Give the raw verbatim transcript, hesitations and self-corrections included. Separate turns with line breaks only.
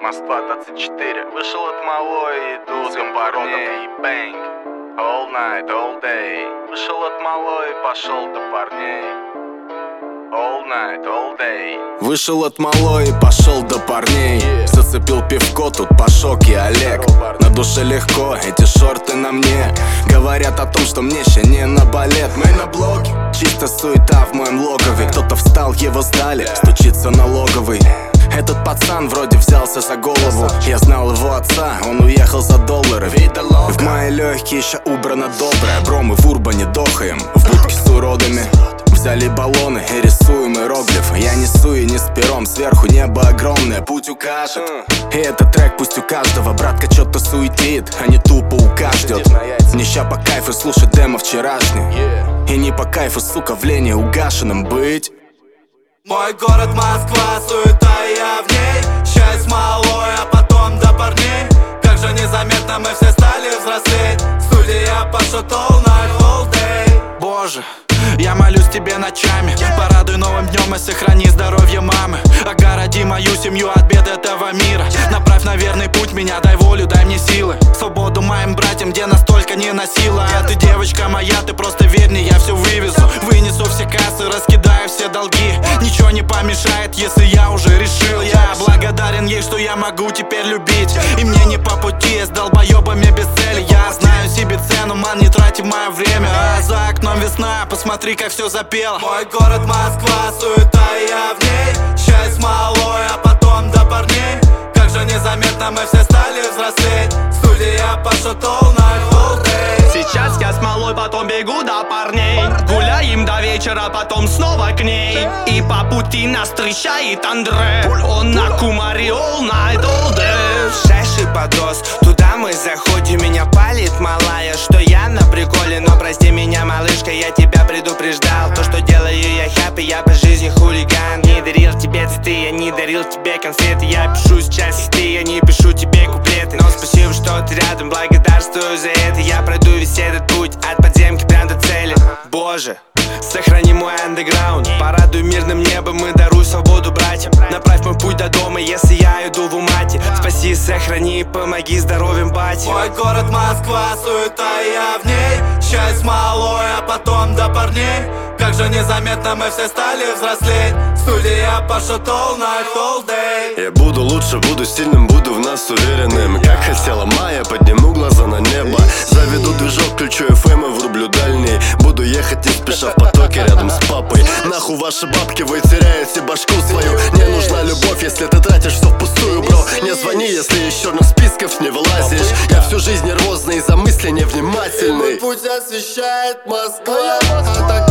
Москва двадцать четыре. Вышел от малой и иду с компородом и бэнг. All night, all day. Вышел от малой и пошел до парней. All night, all day.
Вышел от малой и пошел до парней. Зацепил пивко, тут Пашок и Олег. На душе легко, эти шорты на мне говорят о том, что мне ще не на балет. Мы на блоке, чисто суета в моем логове. Кто-то встал, его сдали, стучится налоговый. Этот пацан вроде взялся за голову. Я знал его отца, он уехал за доллары. В мои легкие еще убрано доброе. Бро, мы в урбане дохаем, в будке с уродами. Взяли баллоны и рисуем иероглиф. Я несу и не с пером, сверху небо огромное, путь укажет. И этот трек пусть у каждого. Братка что-то суетит, а не тупо ука ждет. Мне ща по кайфу слушать демо вчерашний. И не по кайфу, сука, в лени угашенным быть.
Мой город Москва, суета, я в ней. Счастье малой, а потом до парней. Как же незаметно мы все стали взрослеть. Студия Пашот all night, all day.
Боже, я молюсь тебе ночами. Порадуй новым днем и сохрани здоровье мамы. Огороди мою семью от бед этого мира. Направь на верный путь меня, дай волю, дай мне силы. Свободу моим братьям, где настолько не носила. А ты девочка моя, ты просто верь мне, я все вывезу. Вынесу все кассы, раскидаю все долги. Ничего не помешает, если я уже решил. Я благодарен ей, что я могу теперь любить. И мне не по пути, с долбоебами без цели. Я знаю себе цену, ман, не трати мое время. А за окном весна, посмотри, как все запело.
Мой город Москва, суета, я в ней. Счастье малой, а потом до парней. Как же незаметно мы все стали взрослеть. Студия Пашот all night, all day.
Сейчас я с малой, потом бегу до парней. Гуляем до вечера, потом снова к ней. И по пути нас встречает Андре. Он на кумаре all night, all day.
Шаши подрос, туда мы заходим. Меня палит малая, что я на приколе. Но прости меня, малышка, я тебя предупреждал. То, что делаю я хэппи, я по жизни хулиган. Не дарил тебе цветы, я не дарил тебе конфеты. Я пишу сейчас хиты, я не пишу тебе куплеты. Но спасибо, что ты рядом, благодарствую за это. Я пройду весь этот путь, от подземки прям до цели. Боже, сохрани мой андеграунд. Порадуй мирным небом, мы даруй свободу братьям. Направь мой путь до дома, если я иду в умате. Спаси, сохрани, помоги здоровьем бате.
Мой город Москва, суета, я в ней. Счастье малой, а потом до парней. Как же незаметно мы все стали взрослеть. Студия Пашот all night, all day.
Я буду лучше, буду сильным, буду в нас уверенным. Как хотела Майя, подниму глаза на небо. Заведу движок, включу эф эм и врублю дальний. Буду ехать не спеша в потоке рядом с папой. Нахуй ваши бабки, вы теряете башку свою. Не нужна любовь, если ты тратишь все впустую, бро. Не звони, если из черных списков не вылазишь. Я всю жизнь нервозный, из-за мысли невнимательный.
Путь освещает Москва, а так